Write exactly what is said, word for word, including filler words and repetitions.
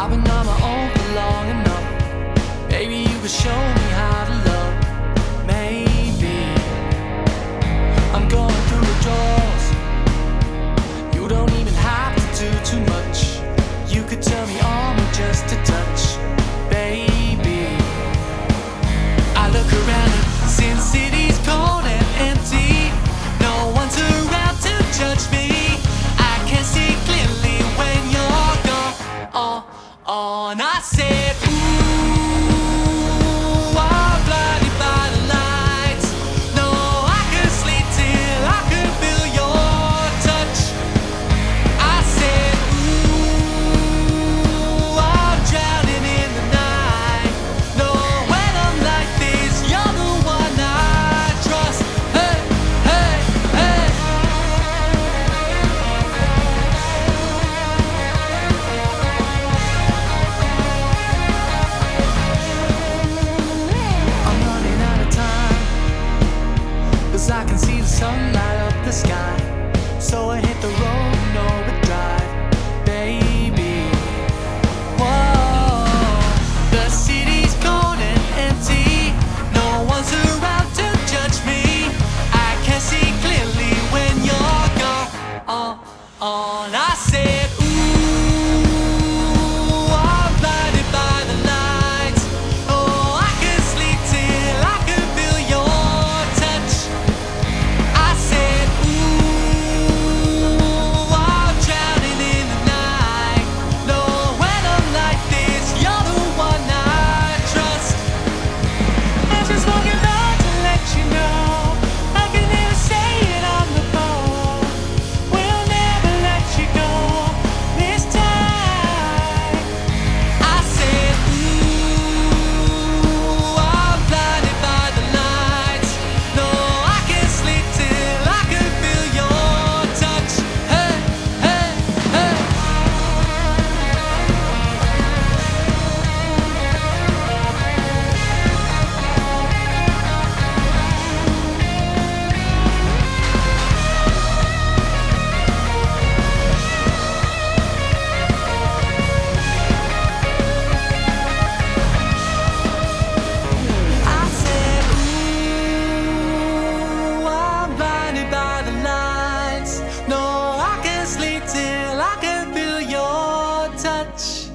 I've been on my own for long enough. Maybe you could show me how to love. Maybe I'm going through the doors. You don't even have to do too much. You could turn me on with just a touch, baby. I look around and since city's cold and empty, no one's around to judge me. I can see clearly when you're gone. Oh, oh, and I said, ooh, I'm blinded by the lights. No, I could sleep till I could feel your touch. I said, ooh, I'm drowning in the night. No, when I'm like this, you're the one I trust. Hey, hey, hey. I'm running out of time, 'cause I can see the sun light up the sky. So I hit the road and overdrive, baby. Whoa, the city's cold and empty. No one's around to judge me. I can see clearly when you're gone. Oh, oh, and I said, ooh, I'm blinded by the lights. Oh, I could sleep till I could feel your touch. I said, ooh, I'm drowning in the night. No, when I'm like this, you're the one I trust. I just walking by to let you know I can never say it on the phone. We'll never let you go this time. I said, ooh, I'm blinded by the lights. No, I can't sleep till I can feel your touch. Hey, hey, hey. I said, ooh, I'm blinded by the lights. No, I can't sleep till I can feel your touch.